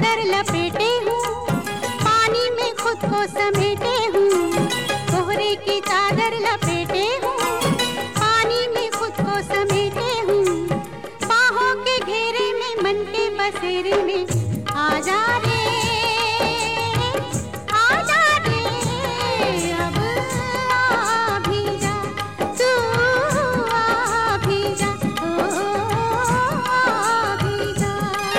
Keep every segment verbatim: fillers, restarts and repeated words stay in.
चादर लपेटे हूँ, पानी में खुद को समेटे हूँ। कोहरे की चादर लपेटे हूँ, पानी में खुद को समेटे हूँ। बाहों के घेरे में, मन के बसेरे में आ जा रे, आ जा रे, अब आ भी जा, तू आ भी जा, ओ आ भी जा।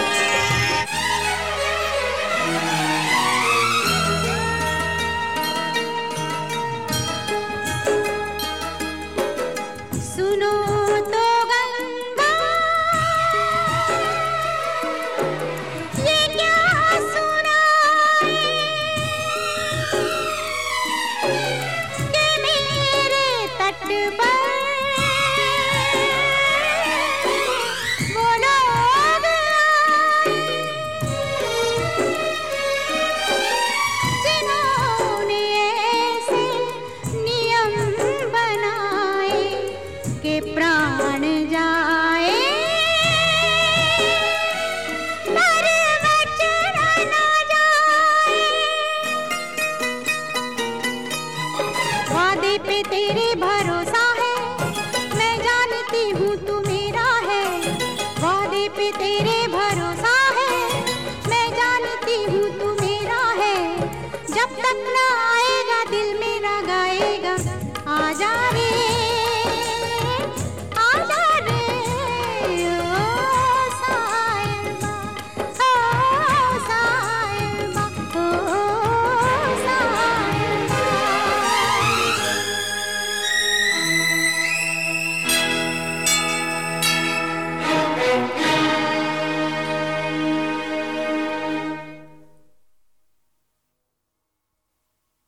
सुनो तो गंगा, ये क्या सुनाए कि मेरे तट पर वो लोग आए जिन्होंने ऐसे नियम बनाए कि प्राण जाए पर वचन न जाए। वादे पे तेरे भरोसा है, मैं जानती हूँ तू मेरा है। वादे पे तेरे भरोसा है, मैं जानती हूँ तू मेरा है। जब तक ना